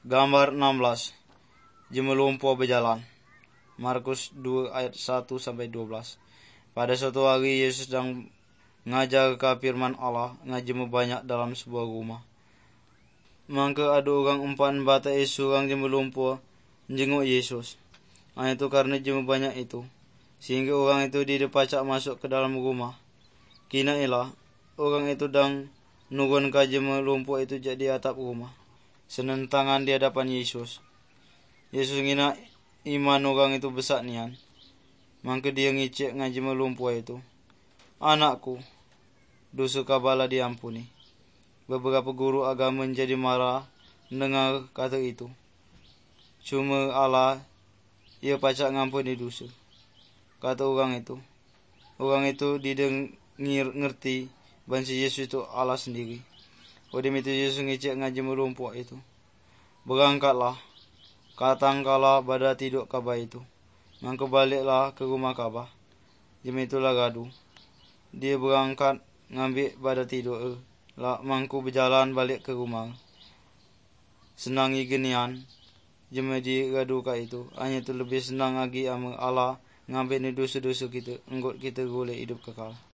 Gambar 16. Jema lumpuh berjalan. Markus 2 ayat 1-12. Pada suatu hari Yesus sedang ngajar ke firman Allah, ngajemu banyak dalam sebuah rumah. Maka ada orang umpan bata seorang jema lumpuh jenguk Yesus. Itu karena jema banyak itu, sehingga orang itu dipacak masuk ke dalam rumah. Kina ilah orang itu dang nurun ke jema lumpuh itu jadi atap rumah, senentangan di hadapan Yesus. Yesus ngina iman orang itu besar nian. Maka dia ngicek ngajema lumpuh itu, "Anakku, dosa kabala diampuni." Beberapa guru agama menjadi marah mendengar kata itu. Cuma Allah, ia pacak ngampuni dosa, kata orang itu. Orang itu didengir ngerti bahwa Yesus itu Allah sendiri. Oleh itu Yesus ngicek ngajema lumpuh itu, "Berangkatlah, katangkala pada tidur Kabah itu." Maka baliklah ke rumah Kabah. Jema itulah gadu. Dia berangkat ngambil pada tidur. Mangku berjalan balik ke rumah. Senangi genian. Jema di gadu ka itu. Hanya itu lebih senang lagi ama Allah ngambil ni dosa-dosa kita. Enggot kita boleh hidup kekal.